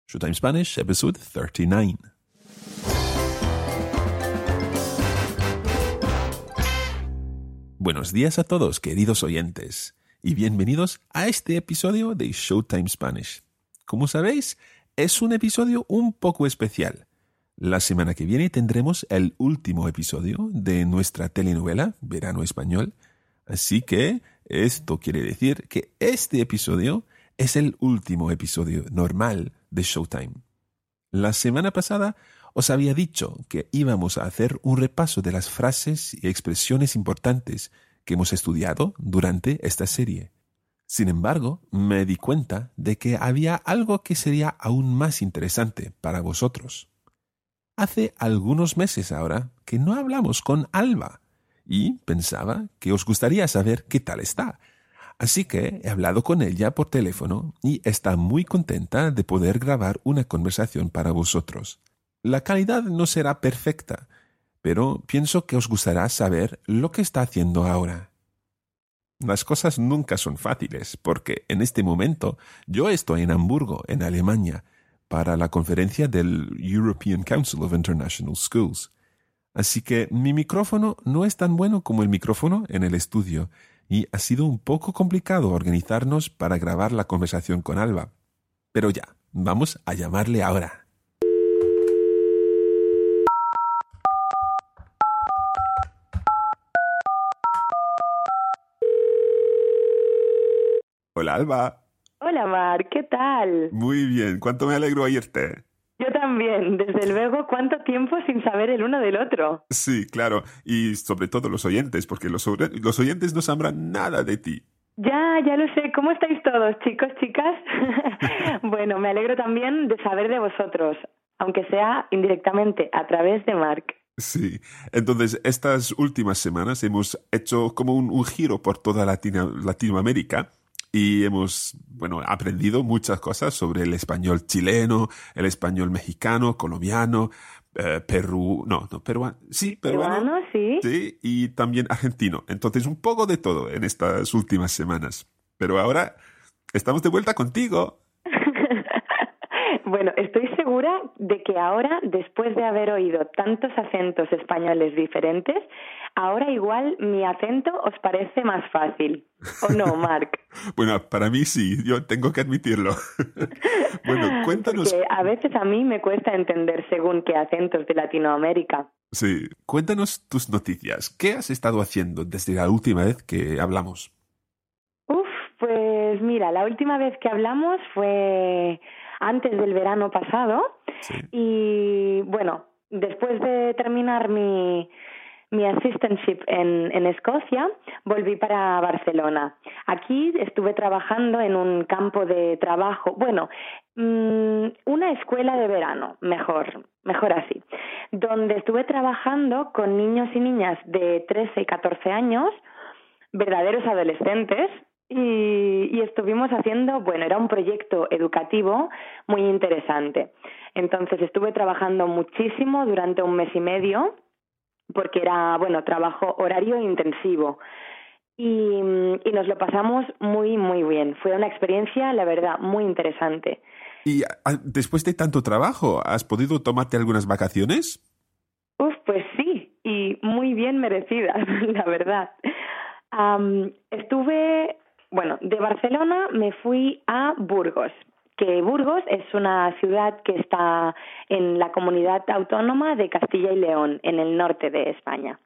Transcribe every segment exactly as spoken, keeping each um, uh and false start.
Showtime Spanish, episode thirty-nine. Buenos días a todos, queridos oyentes, y bienvenidos a este episodio de Showtime Spanish. Como sabéis, es un episodio un poco especial. La semana que viene tendremos el último episodio de nuestra telenovela Verano Español, así que esto quiere decir que este episodio es el último episodio normal de Showtime. La semana pasada os había dicho que íbamos a hacer un repaso de las frases y expresiones importantes que hemos estudiado durante esta serie. Sin embargo, me di cuenta de que había algo que sería aún más interesante para vosotros. Hace algunos meses ahora que no hablamos con Alba y pensaba que os gustaría saber qué tal está. Así que he hablado con ella por teléfono y está muy contenta de poder grabar una conversación para vosotros. La calidad no será perfecta, pero pienso que os gustará saber lo que está haciendo ahora. Las cosas nunca son fáciles porque en este momento yo estoy en Hamburgo, en Alemania, para la conferencia del European Council of International Schools. Así que mi micrófono no es tan bueno como el micrófono en el estudio y ha sido un poco complicado organizarnos para grabar la conversación con Alba. Pero ya, vamos a llamarle ahora. Hola, Alba. Hola, Mar, ¿qué tal? Muy bien, cuánto me alegro oírte. Yo también, desde luego, ¿cuánto tiempo sin saber el uno del otro? Sí, claro, y sobre todo los oyentes, porque los, los oyentes no sabrán nada de ti. Ya, ya lo sé. ¿Cómo estáis todos, chicos, chicas? Bueno, me alegro también de saber de vosotros, aunque sea indirectamente, a través de Marc. Sí, entonces estas últimas semanas hemos hecho como un, un giro por toda Latino, Latinoamérica. Y hemos, bueno, aprendido muchas cosas sobre el español chileno, el español mexicano, colombiano, eh, Perú, no, no, peruano, sí, peruano, peruano, sí. Sí, y también argentino. Entonces, un poco de todo en estas últimas semanas. Pero ahora estamos de vuelta contigo. Bueno, estoy segura de que ahora, después de haber oído tantos acentos españoles diferentes, ahora igual mi acento os parece más fácil. ¿O no, Marc? Bueno, para mí sí, yo tengo que admitirlo. Bueno, cuéntanos... Porque a veces a mí me cuesta entender según qué acentos de Latinoamérica. Sí, cuéntanos tus noticias. ¿Qué has estado haciendo desde la última vez que hablamos? Uf, pues mira, la última vez que hablamos fue antes del verano pasado. Sí. Y bueno, después de terminar mi... mi assistantship en, en Escocia, volví para Barcelona. Aquí estuve trabajando en un campo de trabajo, bueno, mmm, una escuela de verano, mejor, mejor así, donde estuve trabajando con niños y niñas de trece y catorce años, verdaderos adolescentes, y, y estuvimos haciendo, bueno, era un proyecto educativo muy interesante. Entonces estuve trabajando muchísimo durante un mes y medio, porque era, bueno, trabajo horario intensivo. Y, y nos lo pasamos muy, muy bien. Fue una experiencia, la verdad, muy interesante. ¿Y después de tanto trabajo, has podido tomarte algunas vacaciones? Uf, pues sí, y muy bien merecidas, la verdad. Um, estuve, bueno, de Barcelona me fui a Burgos, que Burgos es una ciudad que está en la comunidad autónoma de Castilla y León, en el norte de España.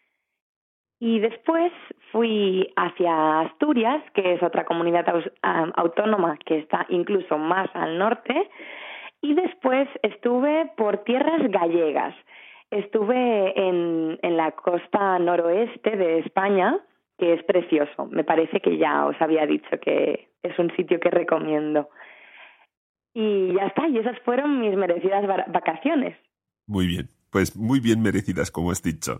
Y después fui hacia Asturias, que es otra comunidad autónoma que está incluso más al norte, y después estuve por tierras gallegas. Estuve en, en la costa noroeste de España, que es precioso. Me parece que ya os había dicho que es un sitio que recomiendo. Y ya está, y esas fueron mis merecidas vacaciones. Muy bien, pues muy bien merecidas, como has dicho.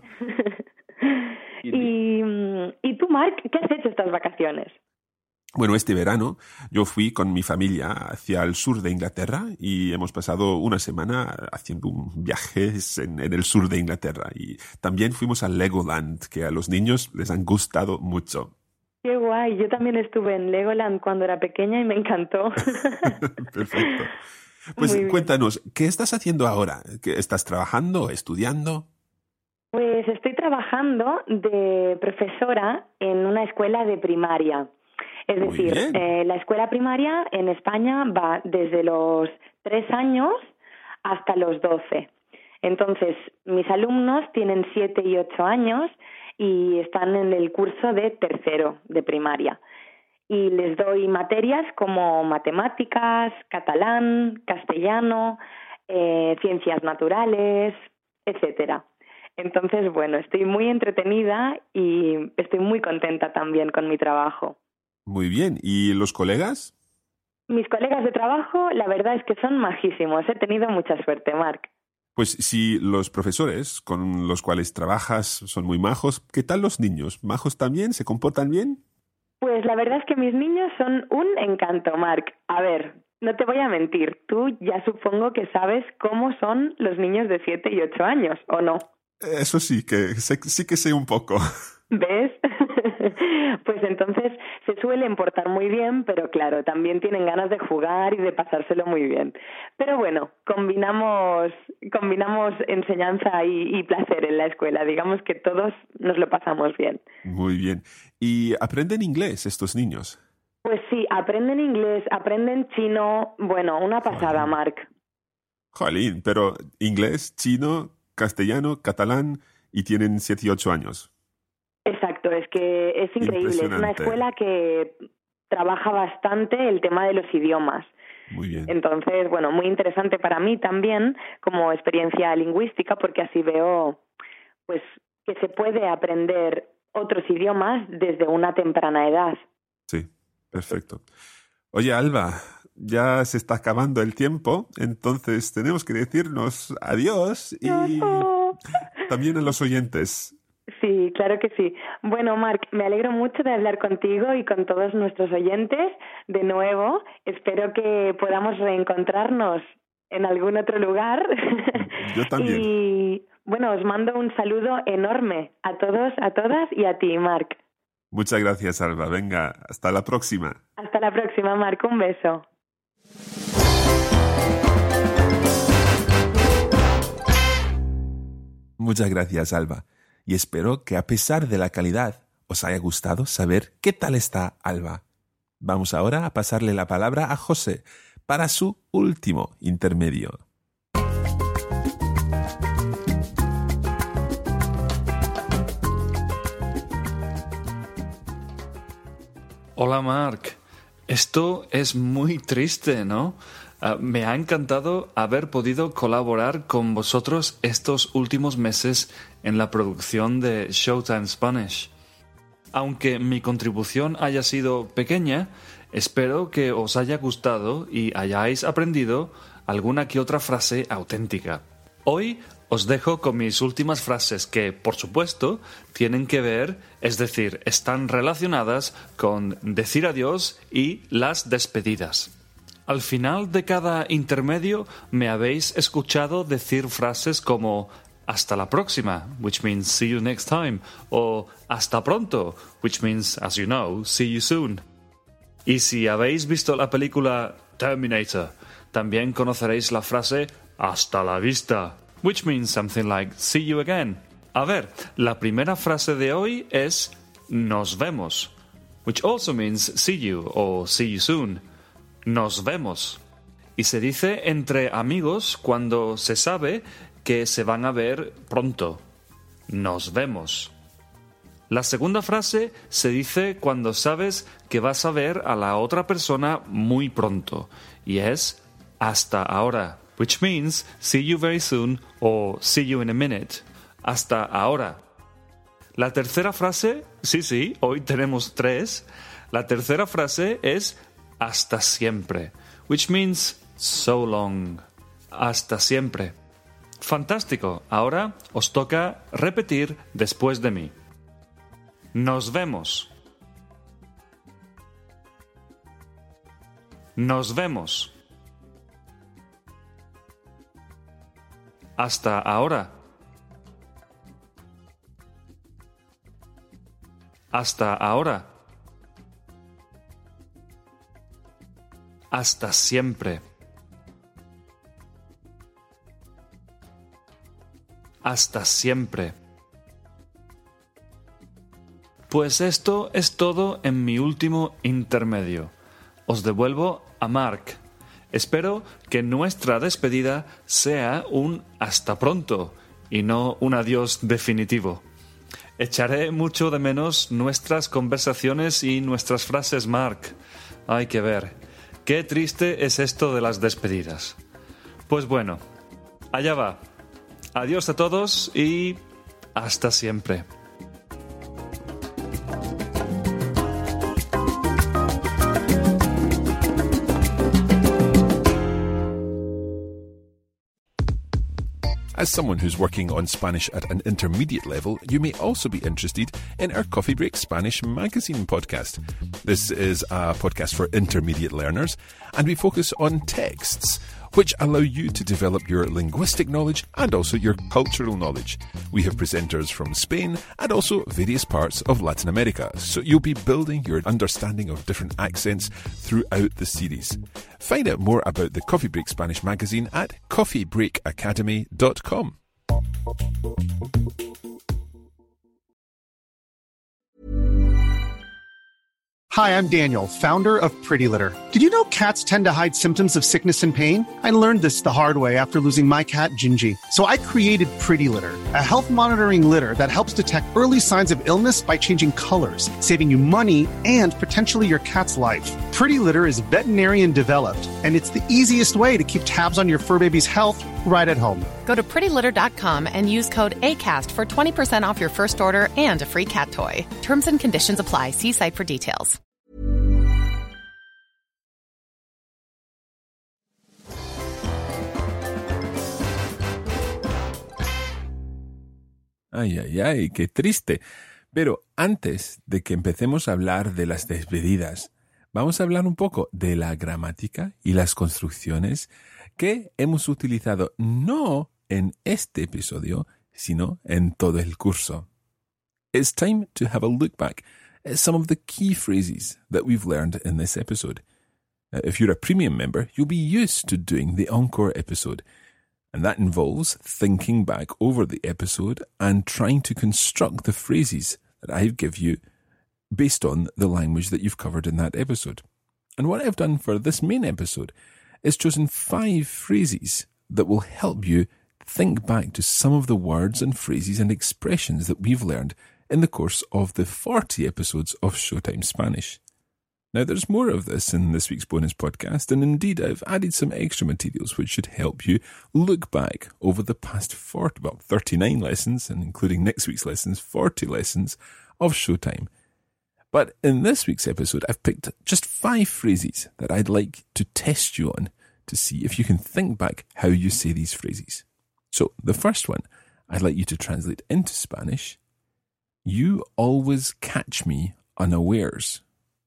y, ¿Y tú, Marc, qué has hecho estas vacaciones? Bueno, este verano yo fui con mi familia hacia el sur de Inglaterra y hemos pasado una semana haciendo un viaje en, en el sur de Inglaterra. Y también fuimos a Legoland, que a los niños les han gustado mucho. Qué guay, yo también estuve en Legoland cuando era pequeña y me encantó. Perfecto. Pues cuéntanos, ¿qué estás haciendo ahora? ¿Estás trabajando, estudiando? Pues estoy trabajando de profesora en una escuela de primaria. Es decir, eh, la escuela primaria en España va desde los tres años hasta los doce. Entonces, mis alumnos tienen siete y ocho años y están en el curso de tercero de primaria. Y les doy materias como matemáticas, catalán, castellano, eh, ciencias naturales, etcétera. Entonces, bueno, estoy muy entretenida y estoy muy contenta también con mi trabajo. Muy bien. ¿Y los colegas? Mis colegas de trabajo, la verdad es que son majísimos. He tenido mucha suerte, Marc. Pues si los profesores con los cuales trabajas son muy majos, ¿qué tal los niños? ¿Majos también? ¿Se comportan bien? Pues la verdad es que mis niños son un encanto, Marc. A ver, no te voy a mentir, tú ya supongo que sabes cómo son los niños de siete y ocho años, ¿o no? Eso sí, que sé, sí que sé un poco. ¿Ves? Pues entonces se suelen portar muy bien, pero claro, también tienen ganas de jugar y de pasárselo muy bien. Pero bueno, combinamos combinamos enseñanza y, y placer en la escuela. Digamos que todos nos lo pasamos bien. Muy bien. ¿Y aprenden inglés estos niños? Pues sí, aprenden inglés, aprenden chino. Bueno, una pasada, Jolín. Marc. Jolín, pero inglés, chino, castellano, catalán y tienen siete y ocho años. Exacto, es que es increíble. Es una escuela que trabaja bastante el tema de los idiomas. Muy bien. Entonces, bueno, muy interesante para mí también como experiencia lingüística, porque así veo pues que se puede aprender otros idiomas desde una temprana edad. Sí, perfecto. Oye, Alba, ya se está acabando el tiempo, entonces tenemos que decirnos adiós y también a los oyentes. Sí, claro que sí. Bueno, Marc, me alegro mucho de hablar contigo y con todos nuestros oyentes de nuevo. Espero que podamos reencontrarnos en algún otro lugar. Yo también. Y bueno, os mando un saludo enorme a todos, a todas y a ti, Marc. Muchas gracias, Alba. Venga, hasta la próxima. Hasta la próxima, Marc. Un beso. Muchas gracias, Alba. Y espero que a pesar de la calidad os haya gustado saber qué tal está Alba. Vamos ahora a pasarle la palabra a José para su último intermedio. Hola, Marc. Esto es muy triste, ¿no? Uh, me ha encantado haber podido colaborar con vosotros estos últimos meses en la producción de Showtime Spanish. Aunque mi contribución haya sido pequeña, espero que os haya gustado y hayáis aprendido alguna que otra frase auténtica. Hoy os dejo con mis últimas frases que, por supuesto, tienen que ver, es decir, están relacionadas con decir adiós y las despedidas. Al final de cada intermedio me habéis escuchado decir frases como hasta la próxima, which means see you next time, o hasta pronto, which means, as you know, see you soon. Y si habéis visto la película Terminator, también conoceréis la frase hasta la vista, which means something like see you again. A ver, la primera frase de hoy es nos vemos, which also means see you o see you soon. Nos vemos. Y se dice entre amigos cuando se sabe que se van a ver pronto. Nos vemos. La segunda frase se dice cuando sabes que vas a ver a la otra persona muy pronto. Y es hasta ahora, which means see you very soon o see you in a minute. Hasta ahora. La tercera frase, sí, sí, hoy tenemos tres. La tercera frase es hasta siempre, which means so long. Hasta siempre. Fantástico. Ahora os toca repetir después de mí. Nos vemos. Nos vemos. Hasta ahora. Hasta ahora. Hasta siempre. hasta siempre. Pues esto es todo en mi último intermedio. Os devuelvo a Mark. Espero que nuestra despedida sea un hasta pronto y no un adiós definitivo. Echaré mucho de menos nuestras conversaciones y nuestras frases, Mark. Hay que ver. Qué triste es esto de las despedidas. Pues bueno, allá va. Adiós a todos y hasta siempre. As someone who's working on Spanish at an intermediate level, you may also be interested in our Coffee Break Spanish magazine podcast. This is a podcast for intermediate learners, and we focus on texts which allow you to develop your linguistic knowledge and also your cultural knowledge. We have presenters from Spain and also various parts of Latin America, so you'll be building your understanding of different accents throughout the series. Find out more about the Coffee Break Spanish magazine at coffee break academy dot com. Hi, I'm Daniel, founder of Pretty Litter. Did you know cats tend to hide symptoms of sickness and pain? I learned this the hard way after losing my cat, Gingy. So I created Pretty Litter, a health monitoring litter that helps detect early signs of illness by changing colors, saving you money and potentially your cat's life. Pretty Litter is veterinarian developed, and it's the easiest way to keep tabs on your fur baby's health right at home. Go to pretty litter dot com and use code ACAST for twenty percent off your first order and a free cat toy. Terms and conditions apply. See site for details. Ay, ay, ay, qué triste. Pero antes de que empecemos a hablar de las despedidas, vamos a hablar un poco de la gramática y las construcciones que hemos utilizado no en este episodio, sino en todo el curso. It's time to have a look back at some of the key phrases that we've learned in this episode. Uh, if you're a premium member, you'll be used to doing the Encore episode, and that involves thinking back over the episode and trying to construct the phrases that I give you based on the language that you've covered in that episode. And what I've done for this main episode is chosen five phrases that will help you think back to some of the words and phrases and expressions that we've learned in the course of the forty episodes of Showtime Spanish. Now, there's more of this in this week's bonus podcast, and indeed I've added some extra materials which should help you look back over the past forty, well, thirty-nine lessons, and including next week's lessons, forty lessons of Showtime. But in this week's episode, I've picked just five phrases that I'd like to test you on to see if you can think back how you say these phrases. So the first one, I'd like you to translate into Spanish. You always catch me unawares.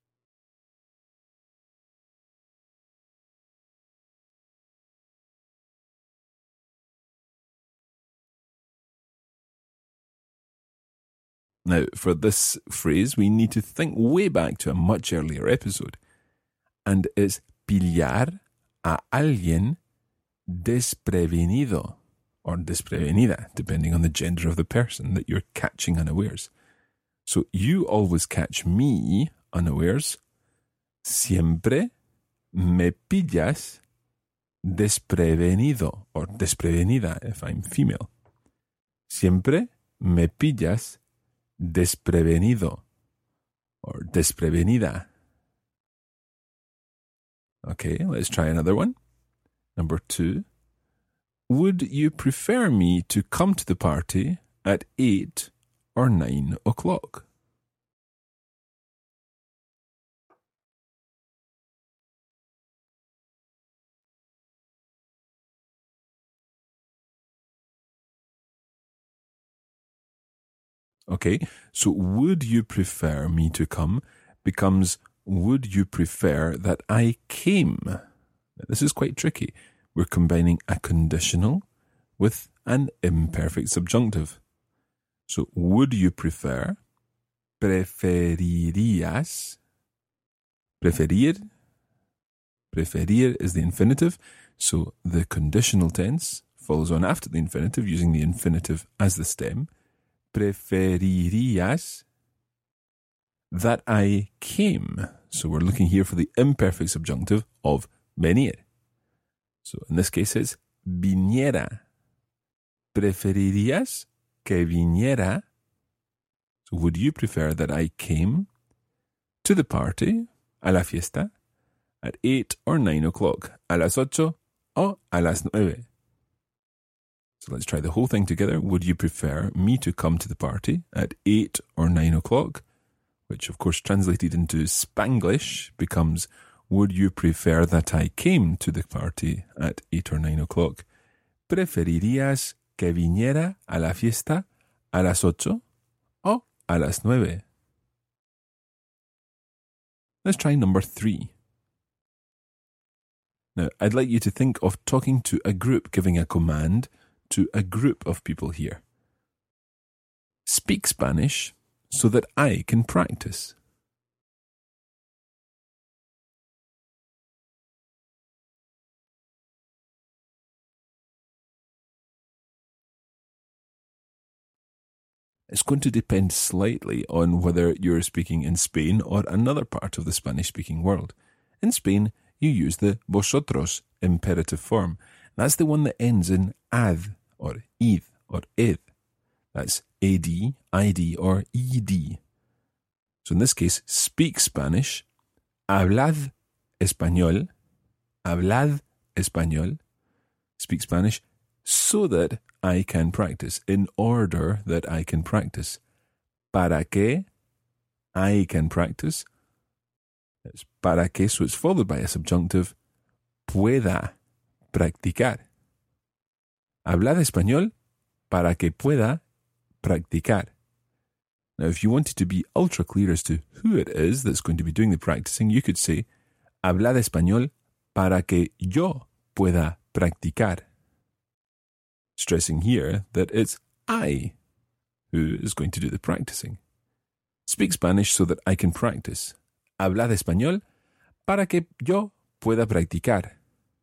Now, for this phrase, we need to think way back to a much earlier episode. And it's pillar a alguien desprevenido, or desprevenida, depending on the gender of the person that you're catching unawares. So, you always catch me unawares. Siempre me pillas desprevenido, or desprevenida if I'm female. Siempre me pillas desprevenido or desprevenida. Okay, let's try another one. Number two. Would you prefer me to come to the party at eight or nine o'clock? Okay, so would you prefer me to come becomes would you prefer that I came? Now, this is quite tricky. We're combining a conditional with an imperfect subjunctive. So would you prefer, preferirías, preferir, preferir is the infinitive, so the conditional tense follows on after the infinitive using the infinitive as the stem. Preferirías that I came. So we're looking here for the imperfect subjunctive of venir. So in this case it's viniera. Preferirías que viniera. So would you prefer that I came to the party, a la fiesta, at eight or nine o'clock, a las ocho o a las nueve? So let's try the whole thing together. Would you prefer me to come to the party at eight or nine o'clock? Which of course translated into Spanglish becomes, would you prefer that I came to the party at eight or nine o'clock? ¿Preferirías que viniera a la fiesta a las ocho o a las nueve? Let's try number three. Now, I'd like you to think of talking to a group, giving a command to a group of people here. Speak Spanish so that I can practice. It's going to depend slightly on whether you're speaking in Spain or another part of the Spanish-speaking world. In Spain, you use the vosotros imperative form. That's the one that ends in ad or id or ed. That's ad, id or ed. So in this case, speak Spanish, hablad español, hablad español, speak Spanish, so that I can practice, in order that I can practice. Para que I can practice. It's para que, so it's followed by a subjunctive, pueda practicar. Hablad español para que pueda practicar. Now, if you wanted to be ultra clear as to who it is that's going to be doing the practicing, you could say, hablad español para que yo pueda practicar. Stressing here that it's I who is going to do the practicing. Speak Spanish so that I can practice. Hablad español para que yo pueda practicar.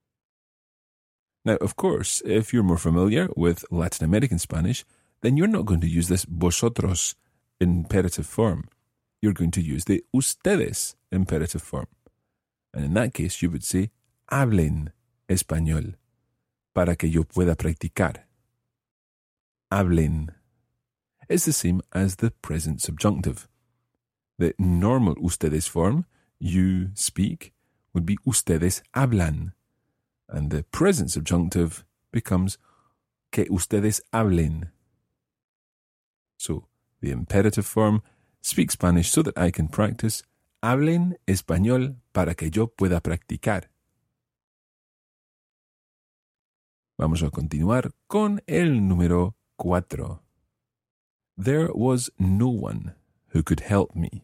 Now, of course, if you're more familiar with Latin American Spanish, then you're not going to use this vosotros imperative form. You're going to use the ustedes imperative form. And in that case, you would say, hablen español para que yo pueda practicar. Hablen. It's the same as the present subjunctive. The normal ustedes form, you speak, would be ustedes hablan. And the present subjunctive becomes que ustedes hablen. So, the imperative form, speak Spanish so that I can practice, hablen español para que yo pueda practicar. Vamos a continuar con el número cuatro. There was no one who could help me.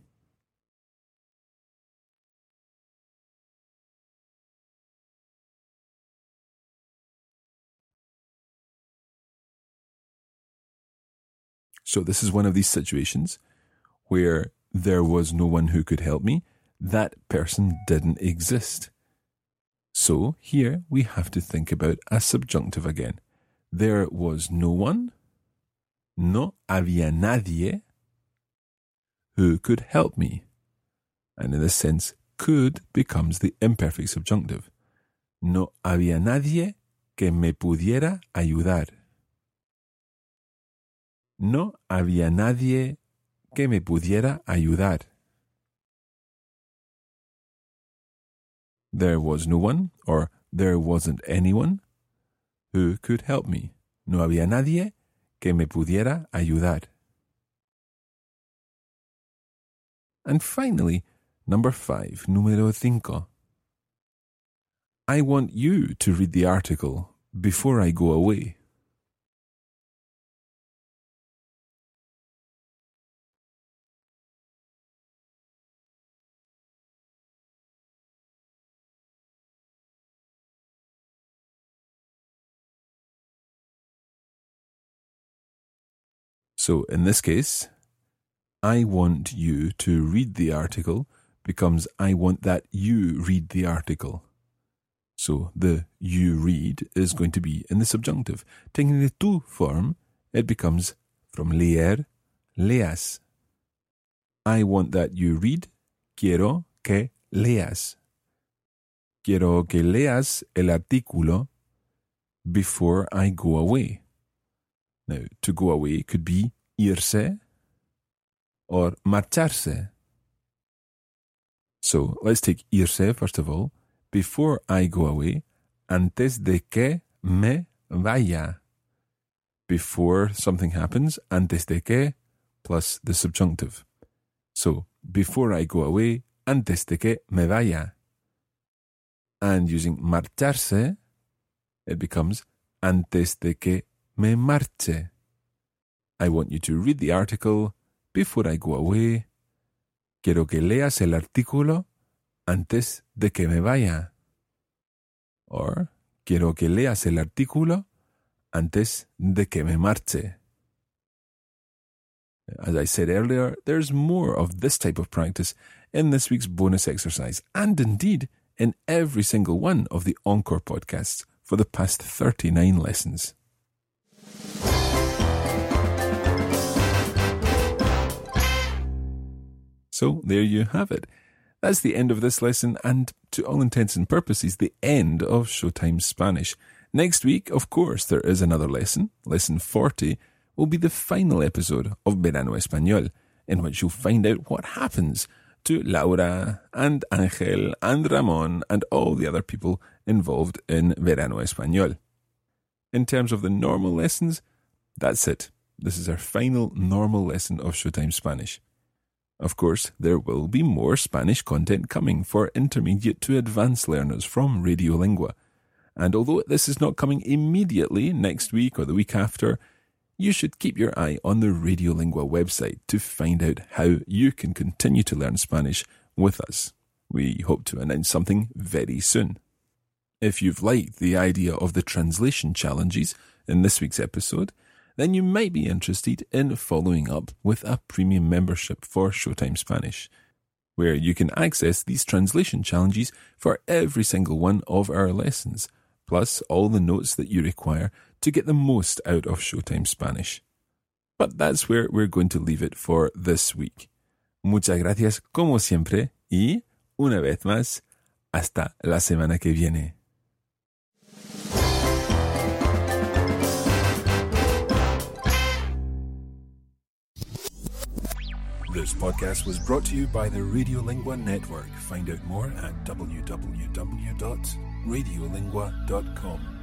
So this is one of these situations where there was no one who could help me. That person didn't exist. So here we have to think about a subjunctive again. There was no one, no había nadie, who could help me. And in this sense, could becomes the imperfect subjunctive. No había nadie que me pudiera ayudar. No había nadie que me pudiera ayudar. There was no one, or there wasn't anyone, who could help me. No había nadie que me pudiera ayudar. And finally, number five, número cinco. I want you to read the article before I go away. So in this case, I want you to read the article becomes I want that you read the article. So the you read is going to be in the subjunctive. Taking the tú form, it becomes from leer, leas. I want that you read. Quiero que leas. Quiero que leas el artículo before I go away. Now, to go away could be irse or marcharse. So, let's take irse first of all. Before I go away, antes de que me vaya. Before something happens, antes de que, plus the subjunctive. So, before I go away, antes de que me vaya. And using marcharse, it becomes antes de que me marche. I want you to read the article before I go away. Quiero que leas el artículo antes de que me vaya. Or, quiero que leas el artículo antes de que me marche. As I said earlier, there's more of this type of practice in this week's bonus exercise, and indeed in every single one of the Encore podcasts for the past thirty-nine lessons. So there you have it. That's the end of this lesson, and to all intents and purposes, the end of Showtime Spanish. Next week, of course, there is another lesson. Lesson forty will be the final episode of Verano Español, in which you'll find out what happens to Laura and Ángel and Ramón and all the other people involved in Verano Español. In terms of the normal lessons, that's it. This is our final normal lesson of Showtime Spanish. Of course, there will be more Spanish content coming for intermediate to advanced learners from Radiolingua. And although this is not coming immediately next week or the week after, you should keep your eye on the Radiolingua website to find out how you can continue to learn Spanish with us. We hope to announce something very soon. If you've liked the idea of the translation challenges in this week's episode, then you might be interested in following up with a premium membership for Showtime Spanish, where you can access these translation challenges for every single one of our lessons, plus all the notes that you require to get the most out of Showtime Spanish. But that's where we're going to leave it for this week. Muchas gracias como siempre y, una vez más, hasta la semana que viene. This podcast was brought to you by the Radiolingua Network. Find out more at w w w dot radiolingua dot com.